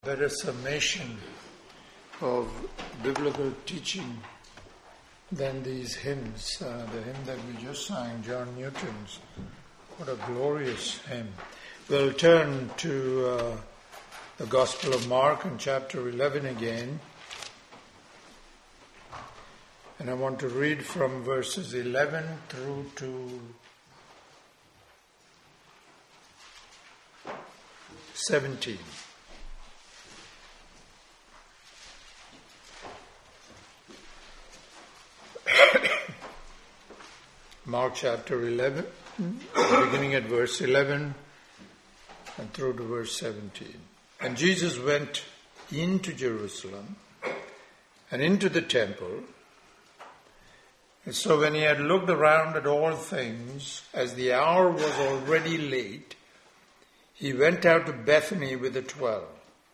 Better summation of biblical teaching than these hymns. The hymn that we just sang, John Newton's, what a glorious hymn. We'll turn to the Gospel of Mark in chapter 11 again. And I want to read from verses 11 through to 17. Mark chapter 11, beginning at verse 11 and through to verse 17. And Jesus went into Jerusalem and into the temple. And so when he had looked around at all things, as the hour was already late, he went out to Bethany with the 12.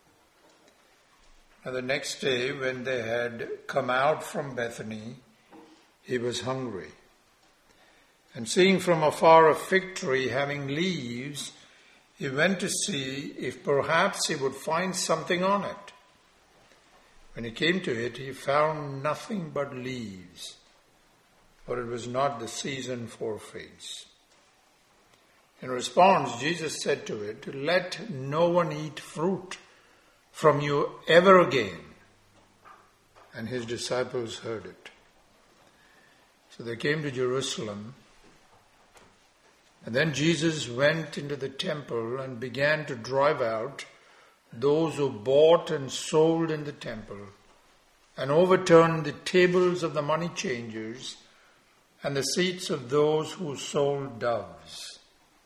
And the next day, when they had come out from Bethany, he was hungry. And seeing from afar a fig tree having leaves, he went to see if perhaps he would find something on it. When he came to it, he found nothing but leaves, for it was not the season for figs. In response, Jesus said to it, "Let no one eat fruit from you ever again." And his disciples heard it. So they came to Jerusalem. And then Jesus went into the temple and began to drive out those who bought and sold in the temple, and overturned the tables of the money changers and the seats of those who sold doves.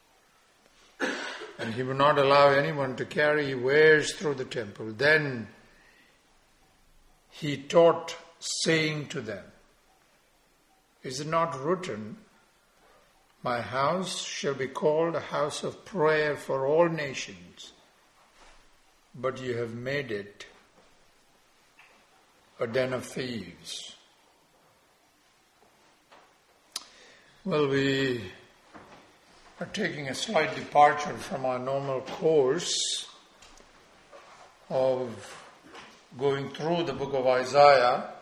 And he would not allow anyone to carry wares through the temple. Then he taught, saying to them, "Is it not written, 'My house shall be called a house of prayer for all nations,' but you have made it a den of thieves." Well, we are taking a slight departure from our normal course of going through the book of Isaiah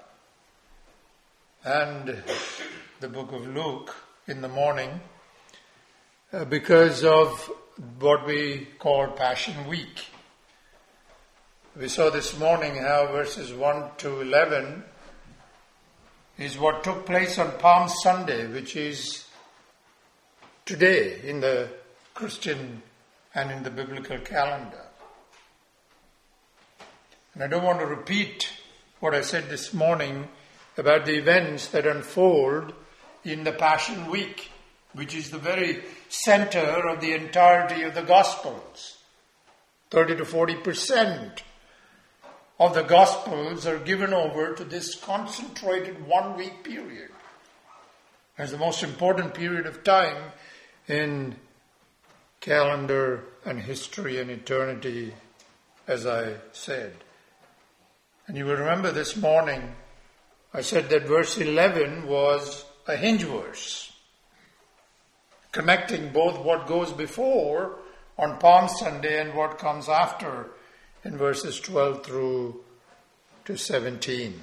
and the book of Luke in the morning because of what we call Passion Week. We saw this morning how verses 1 to 11 is what took place on Palm Sunday, which is today in the Christian and in the biblical calendar. And I don't want to repeat what I said this morning about the events that unfold in the Passion Week, which is the very center of the entirety of the Gospels. 30 to 40% of the Gospels are given over to this concentrated 1 week period. It's the most important period of time in calendar and history and eternity, as I said. And you will remember this morning I said that verse 11 was a hinge verse, connecting both what goes before on Palm Sunday and what comes after in verses 12 through to 17.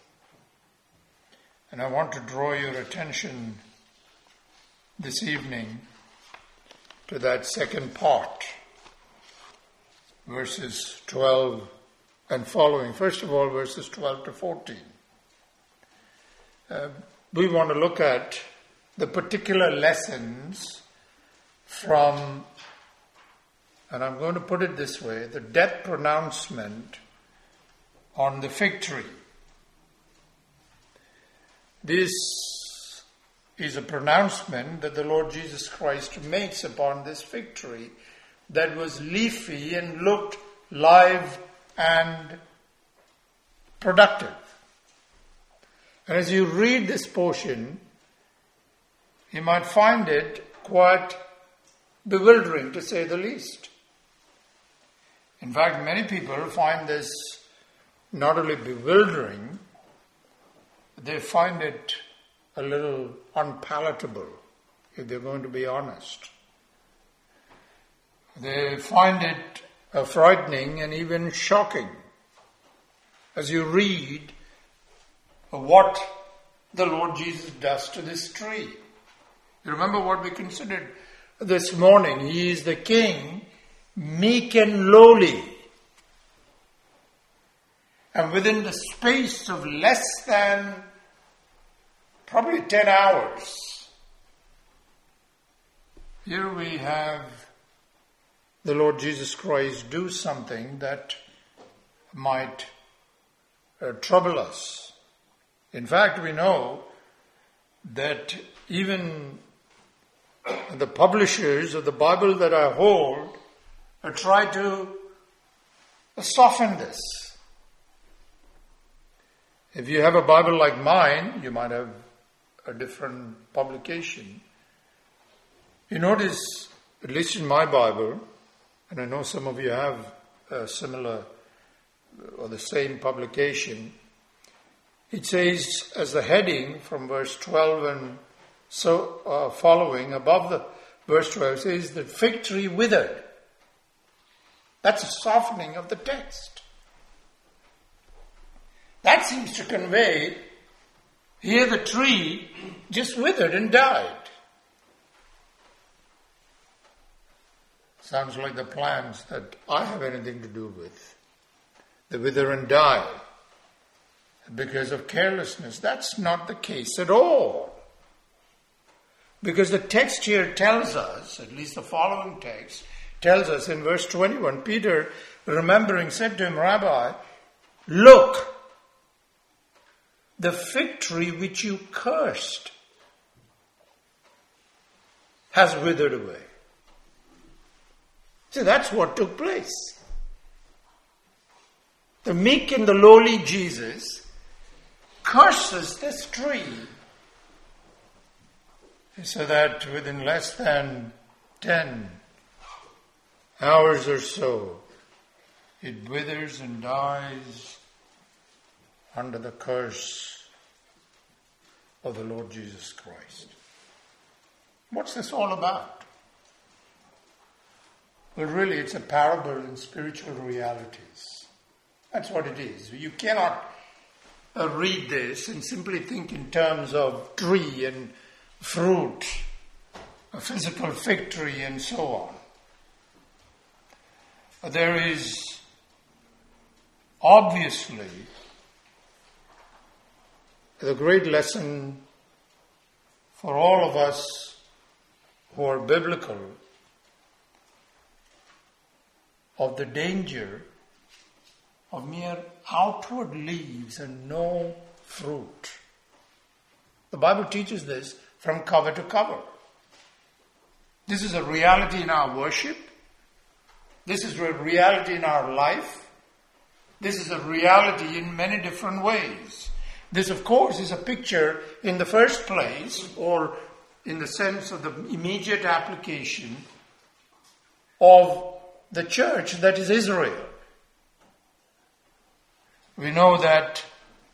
And I want to draw your attention this evening to that second part, verses 12 and following. First of all, verses 12 to 14. We want to look at the particular lessons from, and I'm going to put it this way, the death pronouncement on the fig tree. This is a pronouncement that the Lord Jesus Christ makes upon this fig tree that was leafy and looked live and productive. And as you read this portion, you might find it quite bewildering, to say the least. In fact, many people find this not only bewildering, they find it a little unpalatable, if they're going to be honest. They find it frightening and even shocking as you read what the Lord Jesus does to this tree. You remember what we considered this morning. He is the King, meek and lowly. And within the space of less than probably 10 hours, here we have the Lord Jesus Christ do something that might trouble us. In fact, we know that even the publishers of the Bible that I hold try to soften this. If you have a Bible like mine, you might have a different publication. You notice, at least in my Bible, and I know some of you have a similar or the same publication, it says as the heading from verse 12 and so following, above the verse 12 says the fig tree withered. That's a softening of the text. That seems to convey here the tree just withered and died. Sounds like the plants that I have anything to do with. They wither and die because of carelessness. That's not the case at all. Because the text here tells us, at least the following text, tells us in verse 21, Peter, remembering, said to him, Rabbi, look, the fig tree which you cursed has withered away. So that's what took place. The meek and the lowly Jesus curses this tree so that within less than 10 hours or so, it withers and dies under the curse of the Lord Jesus Christ. What's this all about? Well, really, it's a parable in spiritual realities. That's what it is. You cannot read this and simply think in terms of tree and fruit, a physical fig tree and so on. There is obviously the great lesson for all of us who are biblical of the danger of mere outward leaves and no fruit. The Bible teaches this from cover to cover. This is a reality in our worship. This is a reality in our life. This is a reality in many different ways. This, of course, is a picture in the first place, or in the sense of the immediate application of the church that is Israel. We know that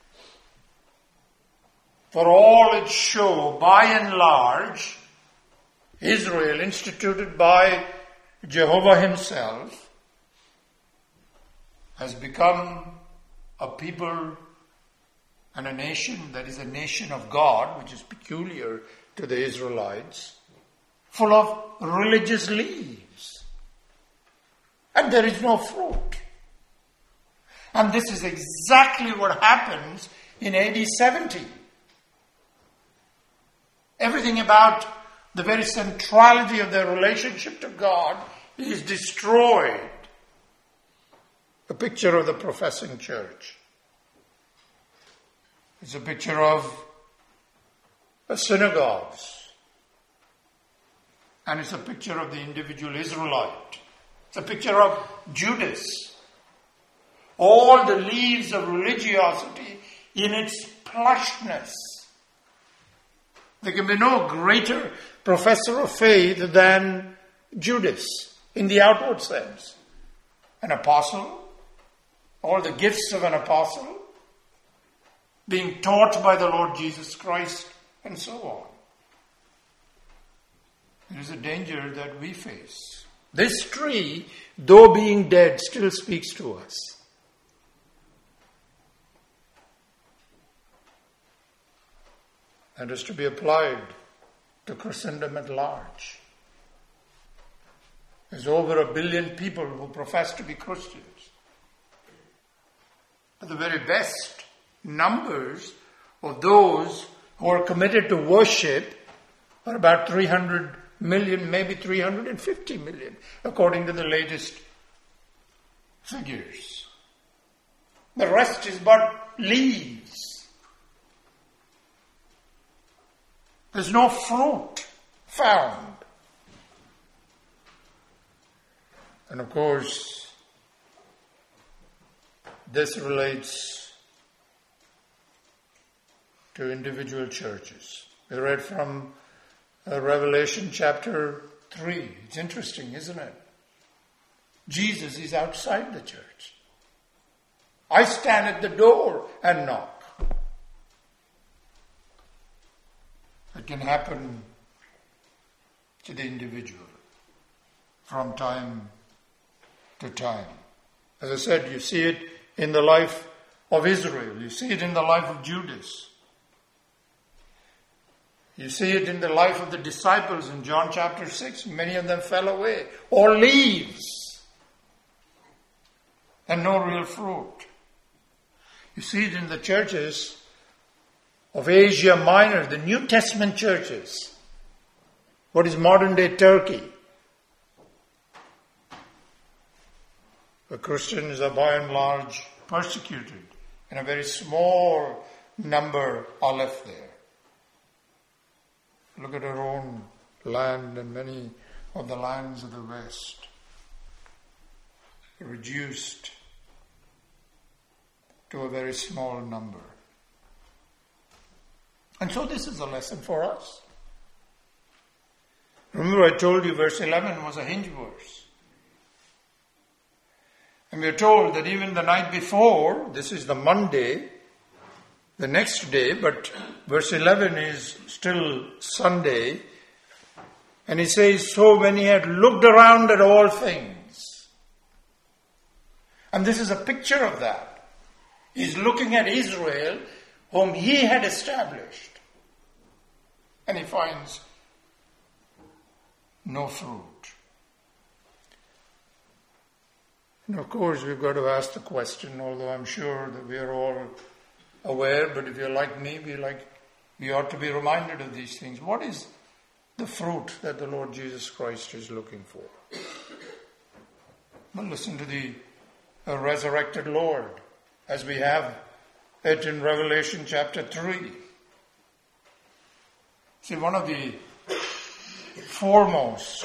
for all its show, by and large, Israel, instituted by Jehovah himself, has become a people and a nation that is a nation of God, which is peculiar to the Israelites, full of religious leaves. And there is no fruit. And this is exactly what happens in AD 70. Everything about the very centrality of their relationship to God is destroyed. A picture of the professing church. It's a picture of synagogues. And it's a picture of the individual Israelite. It's a picture of Judas. All the leaves of religiosity in its plushness. There can be no greater professor of faith than Judas in the outward sense. An apostle, all the gifts of an apostle, being taught by the Lord Jesus Christ, and so on. There is a danger that we face This tree, though being dead, still speaks to us. And is to be applied to Christendom at large. There's over 1 billion people who profess to be Christians. But the very best numbers of those who are committed to worship are about 300 million, maybe 350 million, according to the latest figures. The rest is but leaves. There's no fruit found. And of course, this relates to individual churches. We read from Revelation chapter 3. It's interesting, isn't it? Jesus is outside the church. I stand at the door and knock. It can happen to the individual from time to time. As I said, you see it in the life of Israel. You see it in the life of Judas. You see it in the life of the disciples in John chapter 6. Many of them fell away, or leaves, and no real fruit. You see it in the churches of Asia Minor, the New Testament churches. What is modern day Turkey? The Christians are by and large persecuted, and a very small number are left there. Look at our own land and many of the lands of the West. Reduced to a very small number. And so this is a lesson for us. Remember I told you verse 11 was a hinge verse. And we are told that even the night before, this is the Monday, the next day, but verse 11 is still Sunday. And it says, so when he had looked around at all things. And this is a picture of that. He's looking at Israel, whom he had established. And he finds no fruit. And of course, we've got to ask the question, although I'm sure that we are all aware, but if you're like me, we ought to be reminded of these things. What is the fruit that the Lord Jesus Christ is looking for? Well, listen to the resurrected Lord, as we have it in Revelation chapter 3. See, one of the foremost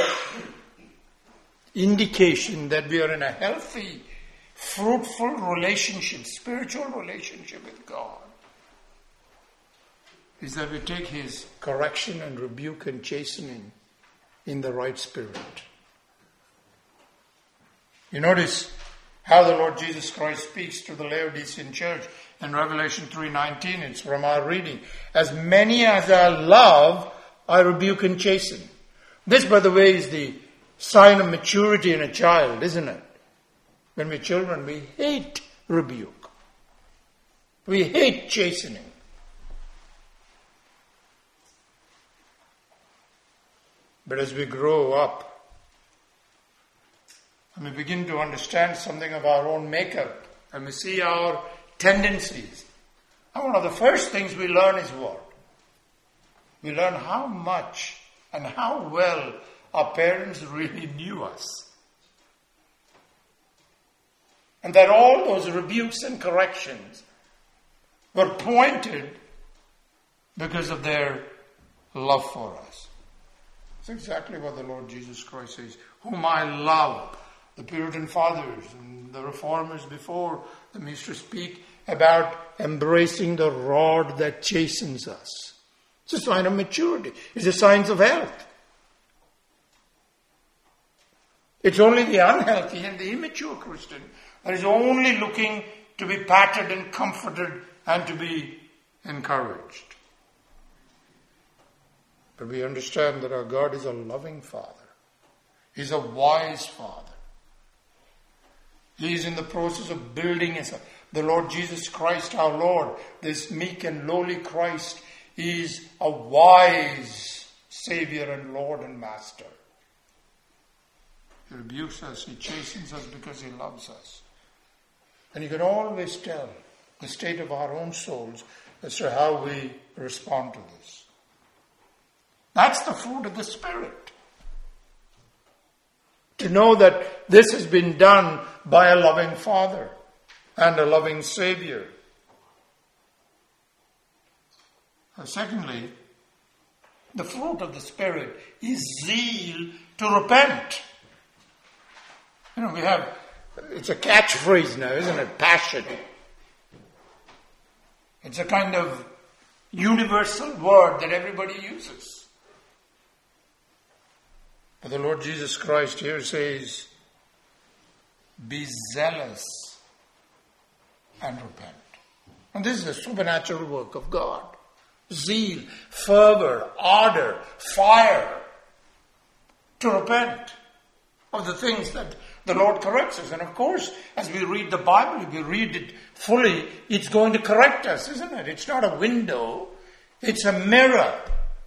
indication that we are in a healthy, fruitful relationship, spiritual relationship with God, is that we take His correction and rebuke and chastening in the right spirit. You notice how the Lord Jesus Christ speaks to the Laodicean church in Revelation 3:19. It's from our reading. As many as I love, I rebuke and chasten. This, by the way, is the sign of maturity in a child, isn't it? When we're children, we hate rebuke. We hate chastening. But as we grow up, and we begin to understand something of our own makeup, and we see our tendencies, and one of the first things we learn is what? We learn how much and how well our parents really knew us. And that all those rebukes and corrections were pointed because of their love for us. That's exactly what the Lord Jesus Christ says. Whom I love. The Puritan fathers and the reformers before them used to speak about embracing the rod that chastens us. It's a sign of maturity. It's a sign of health. It's only the unhealthy and the immature Christian that is only looking to be patted and comforted and to be encouraged. But we understand that our God is a loving Father. He's a wise Father. He is in the process of building us up. The Lord Jesus Christ, our Lord, this meek and lowly Christ, is a wise Savior and Lord and Master. He rebukes us, He chastens us because He loves us. And you can always tell the state of our own souls as to how we respond to this. That's the fruit of the Spirit. To know that this has been done by a loving Father and a loving Savior. Secondly, the fruit of the Spirit is zeal to repent. It's a catchphrase now, isn't it? Passion. It's a kind of universal word that everybody uses. But the Lord Jesus Christ here says, be zealous and repent. And this is a supernatural work of God. Zeal, fervor, ardor, fire to repent of the things that the Lord corrects us. And of course, as we read the Bible, if we read it fully, it's going to correct us, isn't it? It's not a window, it's a mirror.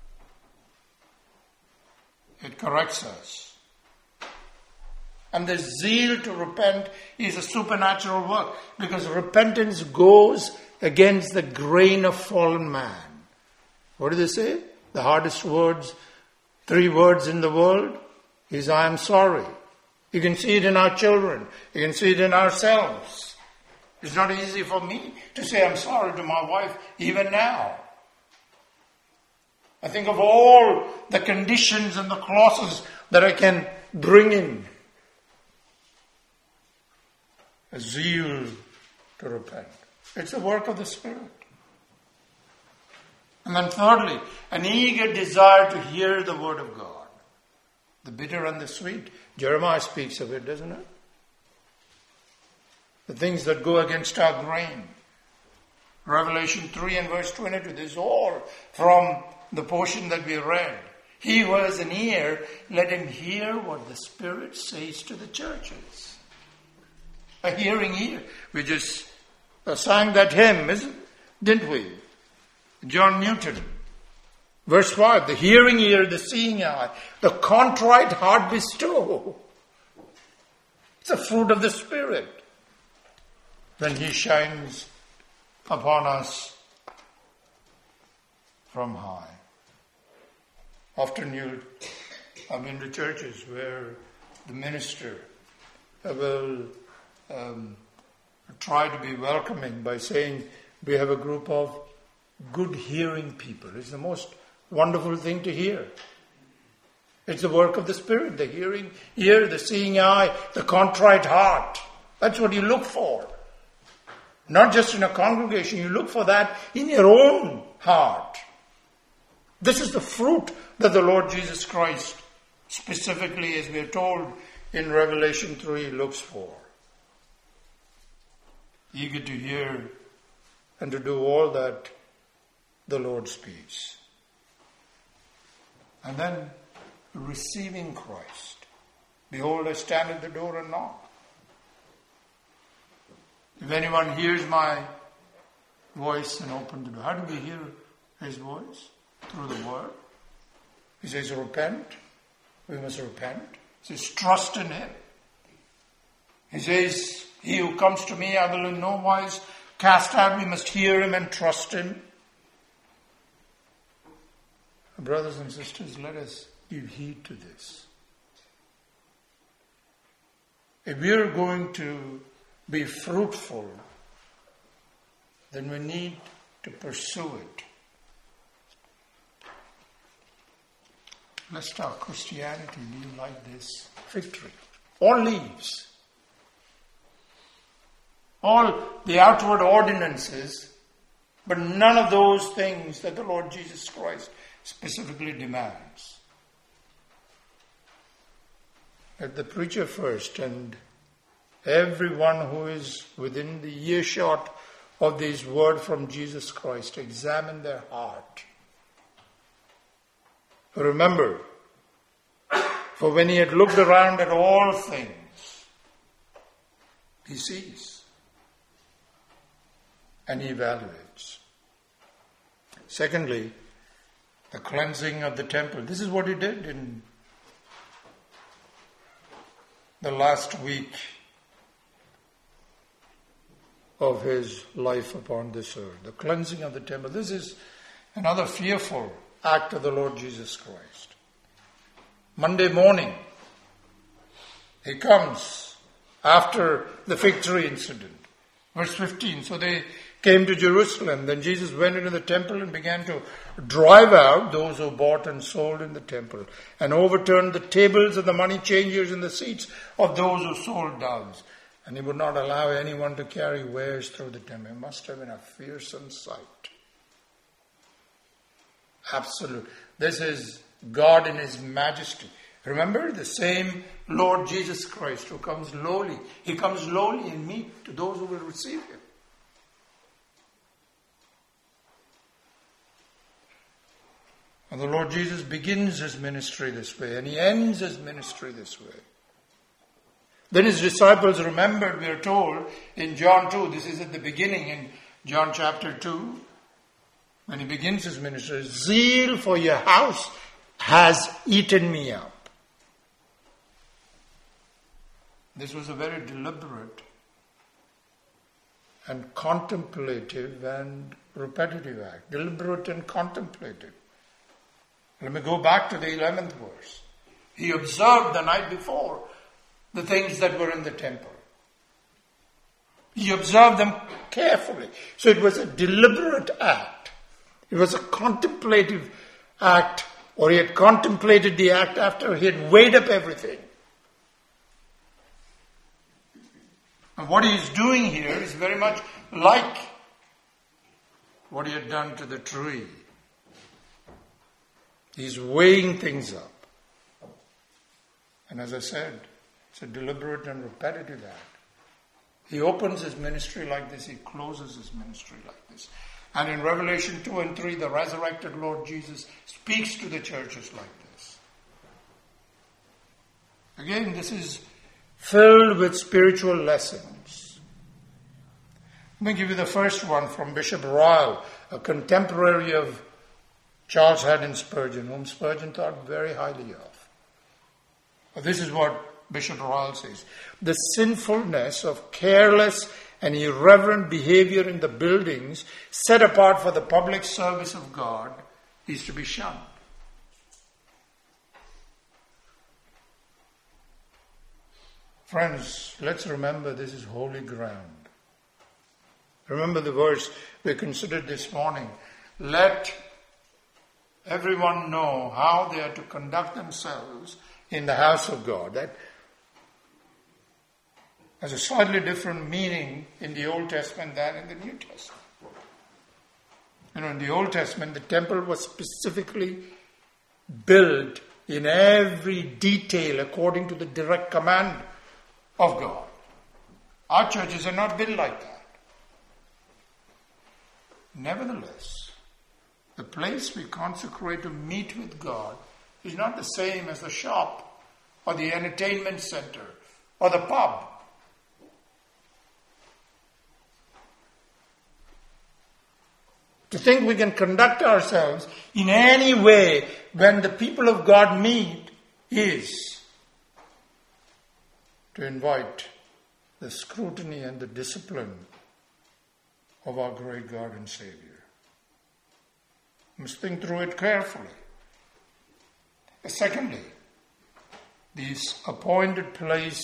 It corrects us. And the zeal to repent is a supernatural work, because repentance goes against the grain of fallen man. What do they say? The hardest words, 3 words in the world is I am sorry. You can see it in our children. You can see it in ourselves. It's not easy for me to say I'm sorry to my wife even now. I think of all the conditions and the clauses that I can bring in. A zeal to repent. It's the work of the Spirit. And then thirdly, an eager desire to hear the Word of God. The bitter and the sweet. Jeremiah speaks of it, doesn't it? The things that go against our grain. Revelation 3 and verse 22. This is all from the portion that we read. He who has an ear, let him hear what the Spirit says to the churches. A hearing ear. We just sang that hymn, didn't we? John Newton. Verse 5, the hearing ear, the seeing eye, the contrite heart bestow. It's a fruit of the Spirit. When He shines upon us from high. Often I've been to churches where the minister will try to be welcoming by saying, we have a group of good hearing people. It's the most wonderful thing to hear. It's the work of the Spirit, the hearing ear, the seeing eye, the contrite heart. That's what you look for. Not just in a congregation, you look for that in your own heart. This is the fruit that the Lord Jesus Christ, specifically as we are told in Revelation 3, looks for. Eager to hear and to do all that the Lord speaks. And then receiving Christ. Behold, I stand at the door and knock. If anyone hears my voice and open the door. How do we hear His voice? Through the Word. He says, repent. We must repent. He says, trust in Him. He says, he who comes to me, I will in no wise cast out. We must hear Him and trust Him. Brothers and sisters, let us give heed to this. If we are going to be fruitful, then we need to pursue it. Lest our Christianity be like this fig tree. All leaves. All the outward ordinances, but none of those things that the Lord Jesus Christ specifically demands. Let the preacher first and everyone who is within the earshot of this word from Jesus Christ examine their heart. Remember, For when he had looked around at all things, he sees and he evaluates. Secondly, the cleansing of the temple. This is what he did in the last week of his life upon this earth. The cleansing of the temple. This is another fearful act of the Lord Jesus Christ. Monday morning, he comes after the fig tree incident. Verse 15, so they came to Jerusalem. Then Jesus went into the temple and began to drive out those who bought and sold in the temple, and overturned the tables of the money changers and the seats of those who sold doves. And he would not allow anyone to carry wares through the temple. It must have been a fearsome sight. Absolute. This is God in his majesty. Remember, the same Lord Jesus Christ who comes lowly. He comes lowly and meek to those who will receive him. And the Lord Jesus begins his ministry this way, and he ends his ministry this way. Then his disciples remembered, we are told, in John 2, this is at the beginning in John chapter 2, when he begins his ministry, zeal for your house has eaten me up. This was a very deliberate and contemplative and repetitive act. Deliberate and contemplative. Let me go back to the 11th verse. He observed the night before the things that were in the temple. He observed them carefully. So it was a deliberate act. It was a contemplative act, or he had contemplated the act after he had weighed up everything. And what he is doing here is very much like what he had done to the tree. He's weighing things up. And as I said, it's a deliberate and repetitive act. He opens his ministry like this. He closes his ministry like this. And in Revelation 2 and 3, the resurrected Lord Jesus speaks to the churches like this. Again, this is filled with spiritual lessons. Let me give you the first one from Bishop Ryle, a contemporary of Charles Haddon Spurgeon, whom Spurgeon thought very highly of. This is what Bishop Ryle says. The sinfulness of careless and irreverent behavior in the buildings set apart for the public service of God is to be shunned. Friends, let's remember this is holy ground. Remember the verse we considered this morning. Let everyone know how they are to conduct themselves in the house of God. That has a slightly different meaning in the Old Testament than in the New Testament. In the Old Testament, the temple was specifically built in every detail according to the direct command of God. Our churches are not built like that. Nevertheless, the place we consecrate to meet with God is not the same as the shop or the entertainment center or the pub. To think we can conduct ourselves in any way when the people of God meet is to invite the scrutiny and the discipline of our great God and Savior. We must think through it carefully. Secondly, this appointed place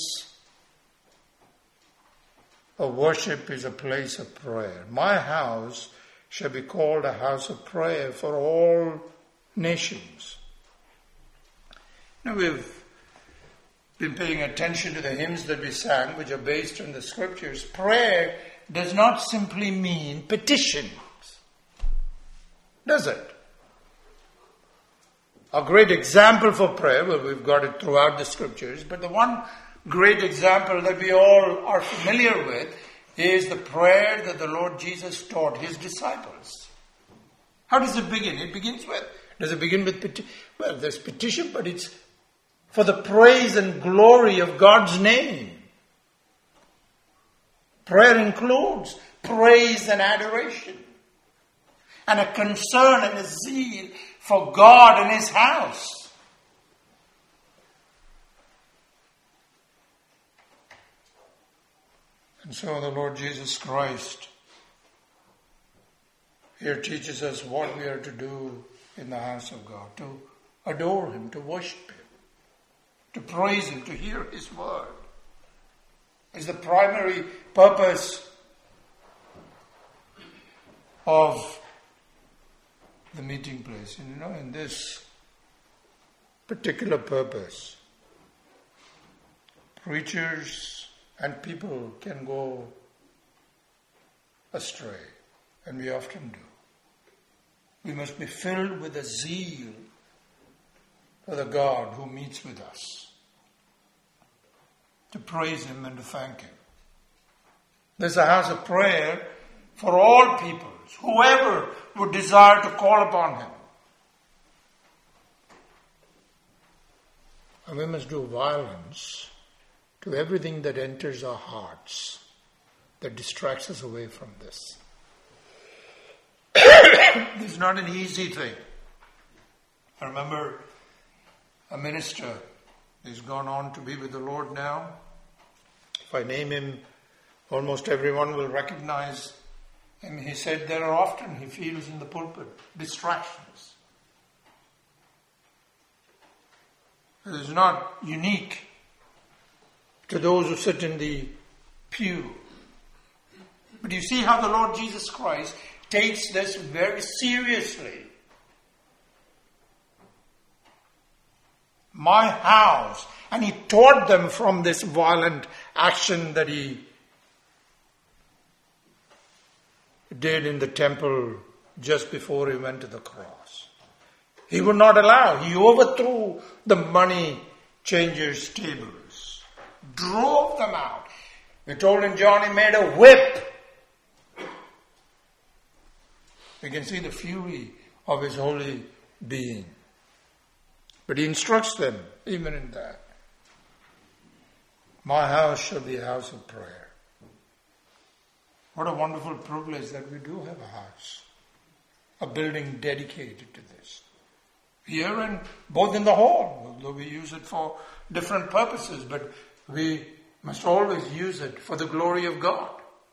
of worship is a place of prayer. My house shall be called a house of prayer for all nations. Now we've been paying attention to the hymns that we sang, which are based on the scriptures. Prayer does not simply mean petitions, does it? A great example for prayer, well, we've got it throughout the scriptures, but the one great example that we all are familiar with is the prayer that the Lord Jesus taught his disciples. How does it begin? It begins with, does it begin with petition? Well, there's petition, but it's for the praise and glory of God's name. Prayer includes praise and adoration, and a concern and a zeal for God and His house. And so the Lord Jesus Christ here teaches us what we are to do in the house of God, to adore Him, to worship Him, to praise Him, to hear His word. Is the primary purpose of the meeting place. And in this particular purpose, preachers and people can go astray, and we often do. We must be filled with a zeal for the God who meets with us, to praise Him and to thank Him. There's a house of prayer for all peoples, whoever would desire to call upon Him. And we must do violence to everything that enters our hearts, that distracts us away from this. It's not an easy thing. I remember a minister, he's gone on to be with the Lord now. If I name him, almost everyone will recognize him. He said there are often, he feels in the pulpit, distractions. It is not unique to those who sit in the pew. But you see how the Lord Jesus Christ takes this very seriously. My house. And He taught them from this violent action that He did in the temple just before He went to the cross. He would not allow. He overthrew the money changers' tables, drove them out. We're told in John He made a whip. We can see the fury of His holy being. But He instructs them even in that. My house shall be a house of prayer. What a wonderful privilege that we do have a house, a building dedicated to this. Here and both in the hall, although we use it for different purposes, but we must always use it for the glory of God.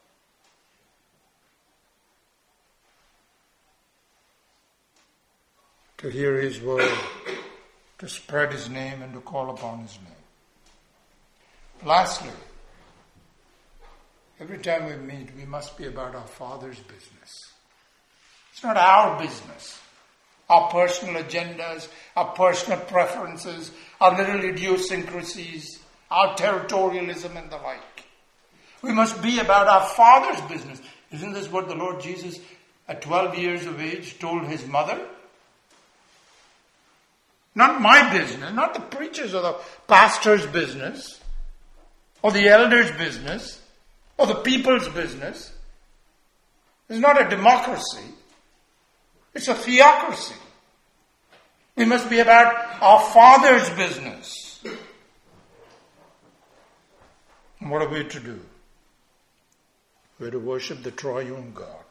To hear His word, to spread His name and to call upon His name. Lastly, every time we meet, we must be about our Father's business. It's not our business. Our personal agendas, our personal preferences, our little idiosyncrasies, our territorialism and the like. We must be about our Father's business. Isn't this what the Lord Jesus, at 12 years of age, told His mother? Not my business, not the preacher's or the pastor's business, or the elder's business, or the people's business. It's not a democracy. It's a theocracy. We must be about our Father's business. And what are we to do? We're to worship the triune God.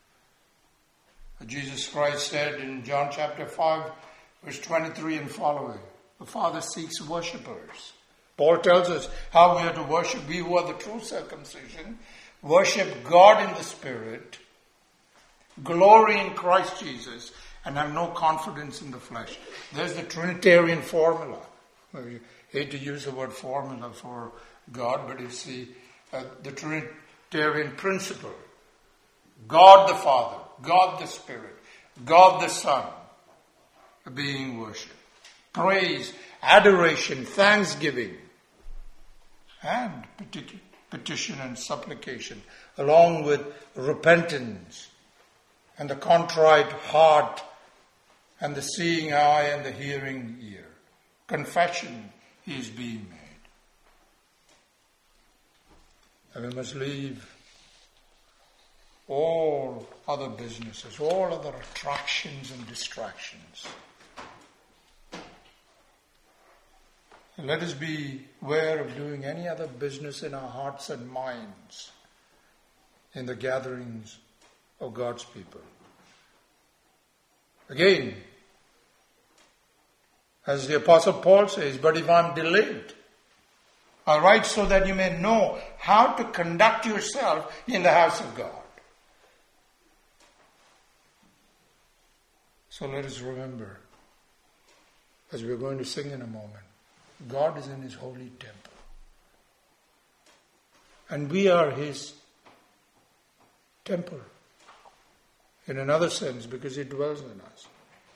Jesus Christ said in John chapter 5, verse 23 and following, the Father seeks worshippers. Paul tells us how we are to worship. We who are the true circumcision worship God in the Spirit, glory in Christ Jesus, and have no confidence in the flesh. There's the Trinitarian formula. We hate to use the word formula for God, but it's the Trinitarian principle. God the Father, God the Spirit, God the Son, being worshipped. Praise, adoration, thanksgiving, and petition and supplication, along with repentance and the contrite heart and the seeing eye and the hearing ear. Confession is being made. And we must leave all other businesses, all other attractions and distractions, And let us beware of doing any other business in our hearts and minds in the gatherings of God's people. Again, as the Apostle Paul says, but if I'm delayed, I write so that you may know how to conduct yourself in the house of God. So let us remember, as we're going to sing in a moment, God is in His holy temple. And we are His temple. In another sense, because He dwells in us.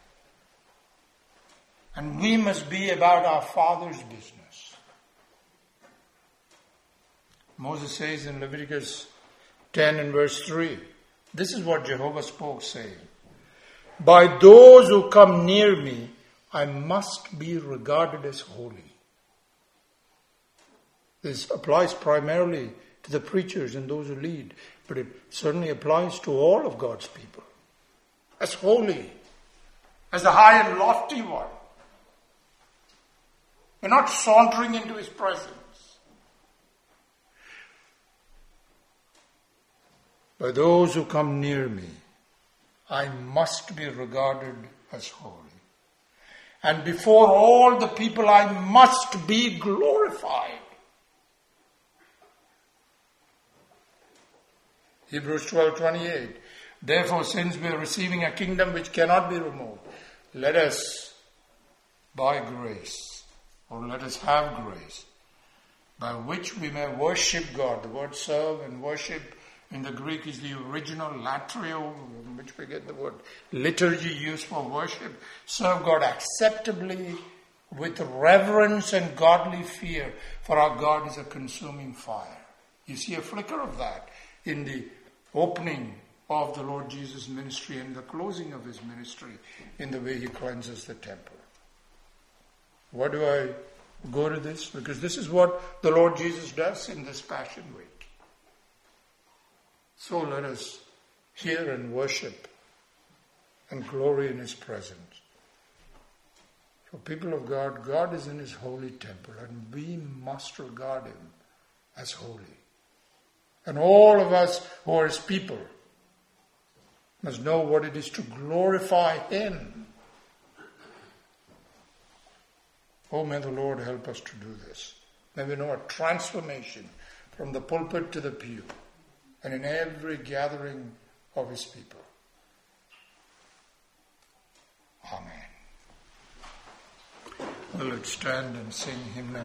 And we must be about our Father's business. Moses says in Leviticus 10 and verse 3, this is what Jehovah spoke, saying, by those who come near me, I must be regarded as holy. This applies primarily to the preachers and those who lead, but it certainly applies to all of God's people. As holy, as the high and lofty one. We're not sauntering into His presence. By those who come near me, I must be regarded as holy. And before all the people I must be glorified. Hebrews 12:28. Therefore, since we are receiving a kingdom which cannot be removed, let us by grace, or let us have grace, by which we may worship God. The word serve and worship in the Greek is the original latrio, in which we get the word liturgy used for worship. Serve God acceptably with reverence and godly fear, for our God is a consuming fire. You see a flicker of that in the opening of the Lord Jesus' ministry and the closing of His ministry in the way He cleanses the temple. Why do I go to this? Because this is what the Lord Jesus does in this Passion Week. So let us hear and worship and glory in His presence. For people of God, God is in His holy temple, and we must regard Him as holy. And all of us who are His people must know what it is to glorify Him. Oh, may the Lord help us to do this. May we know a transformation from the pulpit to the pew and in every gathering of His people. Amen. Well, let's stand and sing hymn.